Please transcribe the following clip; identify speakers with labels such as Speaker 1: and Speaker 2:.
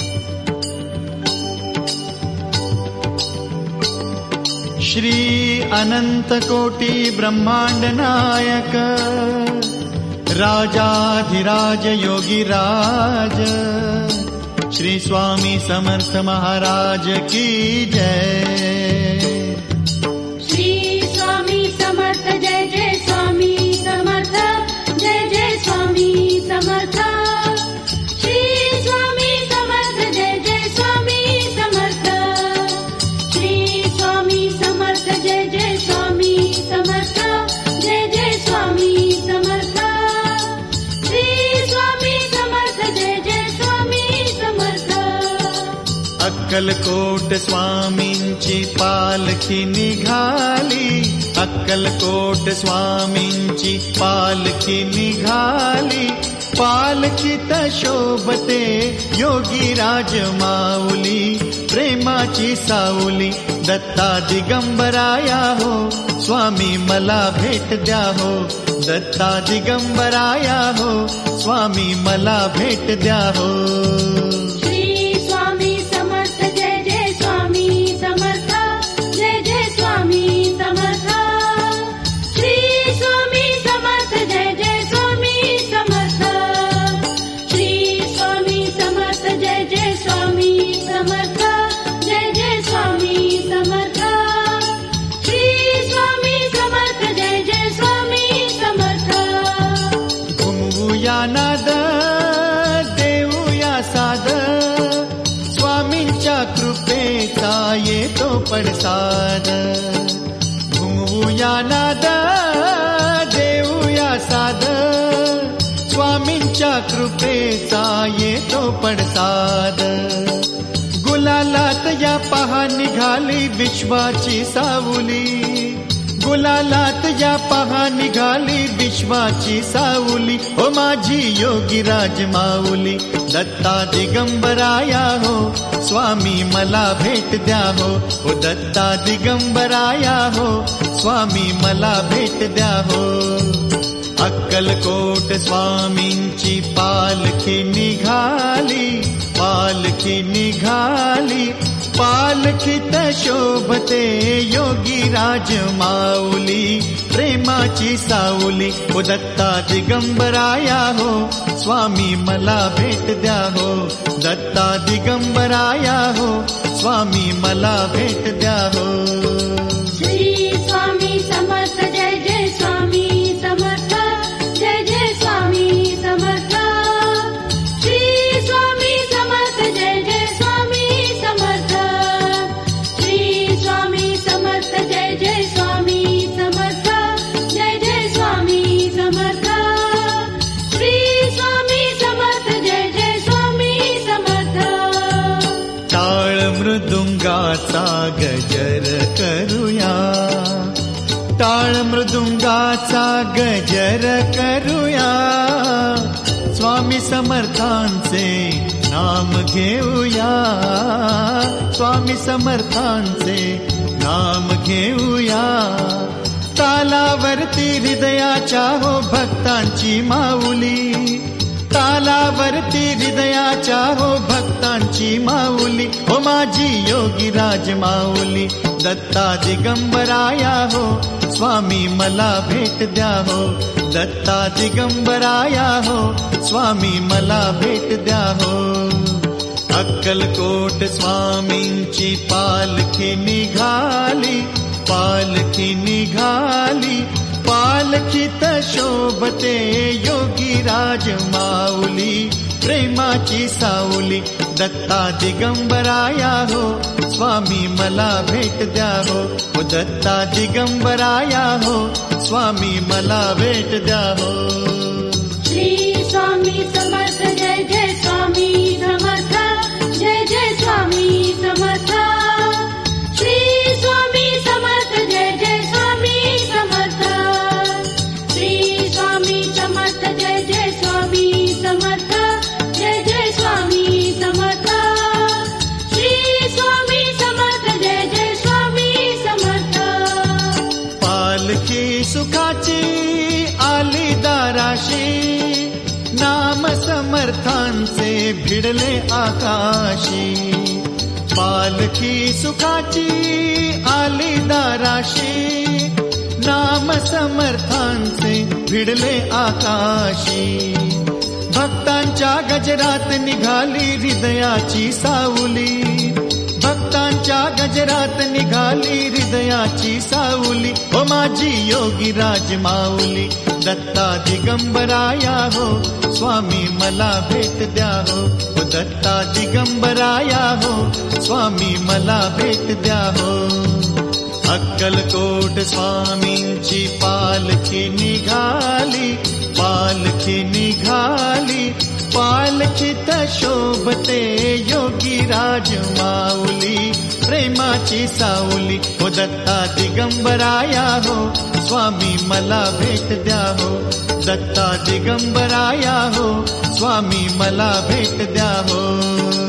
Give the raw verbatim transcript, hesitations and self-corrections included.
Speaker 1: श्री अनंत कोटी ब्रह्मांड नायक राजाधिराज योगीराज श्री स्वामी समर्थ महाराज की जय।
Speaker 2: श्री स्वामी समर्थ जय जय स्वामी समर्थ जय जय स्वामी समर्थ। श्री स्वामी समर्थ जय जय स्वामी समर्थ। श्री स्वामी समर्थ जय जय स्वामी समर्थ जय जय स्वामी समर्थ। श्री स्वामी समर्थ जय जय स्वामी समर्थ।
Speaker 1: अक्कलकोट स्वामींची पालखी निघाली, अक्कलकोट स्वामींची पालखी निघाली, पालखीत शोभते योगीराज माऊली, प्रेमाची सावली दत्ता दिगंबराया हो, स्वामी मला भेट द्या हो, दत्ता दिगंबराया हो, स्वामी मला भेट द्या हो।
Speaker 2: श्री स्वामी समर्थ जय जय स्वामी समर्थ जय जय स्वामी समर्थ। श्री स्वामी समर्थ जय जय स्वामी समर्थ। श्री स्वामी समर्थ जय जय स्वामी समर्थ जय जय स्वामी समर्थ। श्री स्वामी समर्थ जय जय स्वामी समर्थ।
Speaker 1: घुमवूया नाद देऊया साद, स्वामींच्या कृपेचा येतो पडसाद। घुमवूया नाद देऊया साद, स्वामींच्या कृपेचा येतो पडसाद। गुलालात या पहा निघाली विश्वाची सावली, गुलालात या पहा निघाली विश्वाची सावली, ओ माझी योगीराज माऊली दत्ता दिगंबराया हो, स्वामी मला भेट द्या हो, ओ दत्ता दिगंबराया हो, स्वामी मला भेट द्या हो। अक्कलकोट स्वामींची पालखी निघाली, पालखी निघाली, पालखीत शोभते योगीराज माऊली, प्रेमाची सावली, ओ दत्ता दिगंबराया हो, स्वामी मला भेट द्या हो, दत्ता दिगंबराया हो, स्वामी मला भेट द्या हो।
Speaker 2: श्री स्वामी समर्थ जय जय स्वामी समर्थ जय जय स्वामी समर्थ। श्री स्वामी समर्थ जय जय स्वामी समर्थ। श्री स्वामी समर्थ जय जय स्वामी समर्थ जय जय स्वामी समर्थ। श्री स्वामी समर्थ जय जय स्वामी समर्थ।
Speaker 1: टाळ मृदुंगाचा गजर करूया, टाळ मृदुंगाचा गजर करूया, स्वामी समर्थांचे नाम घेऊया, स्वामी समर्थांचे नाम घेऊया। तालावरती हृदयाच्या हो भक्तांची माऊली, तालावरती हृदयाच्या हो भक्तांची माऊली, हो माझी योगीराज माऊली दत्ता दिगंबराया हो, स्वामी मला भेट द्या हो, दत्ता दिगंबराया हो, स्वामी मला भेट द्या हो। अक्कलकोट स्वामींची पालखी निघाली, पालखी निघाली, पालखीत शोभते योगीराज माऊली, प्रेमाची सावली दत्ता दिगंबराया हो, स्वामी मला भेट द्या हो, ओ दत्ता दिगंबराया हो, स्वामी मला भेट द्या हो।
Speaker 2: श्री स्वामी समर्थ जय जय स्वामी समर्थ जय जय स्वामी समर्थ। श्री स्वामी समर्थ जय जय स्वामी समर्थ। श्री स्वामी समर्थ जय जय स्वामी समर्थ जय जय स्वामी समर्थ। श्री स्वामी समर्थ जय जय स्वामी समर्थ।
Speaker 1: पालखी सुखाची आली दाराशी, नाम समर्थांचे भिडले आकाशी. पालखी सुखाची आली दाराशी, नाम समर्थांचे भिडले आकाशी. भक्तांच्या गजरात निघाली हृदयाची सावली, भक्तांच्या गजरात निघाली हृदयाची सावली. ओ माझी योगी राज माऊली, दत्ता दिगंबराया हो, स्वामी मला भेट द्या हो. ओ दत्ता दिगंबराया हो, स्वामी मला भेट द्या हो. अक्कलकोट स्वामींची पालखी निघाली, पालखी निघाली, पालखीत शोभते योगी राज माऊली. प्रेमाची सावली, हो दत्ता दिगंबराया हो, स्वामी मला भेट द्या हो. दत्ता दिगंबराया हो, स्वामी मला भेट द्या हो.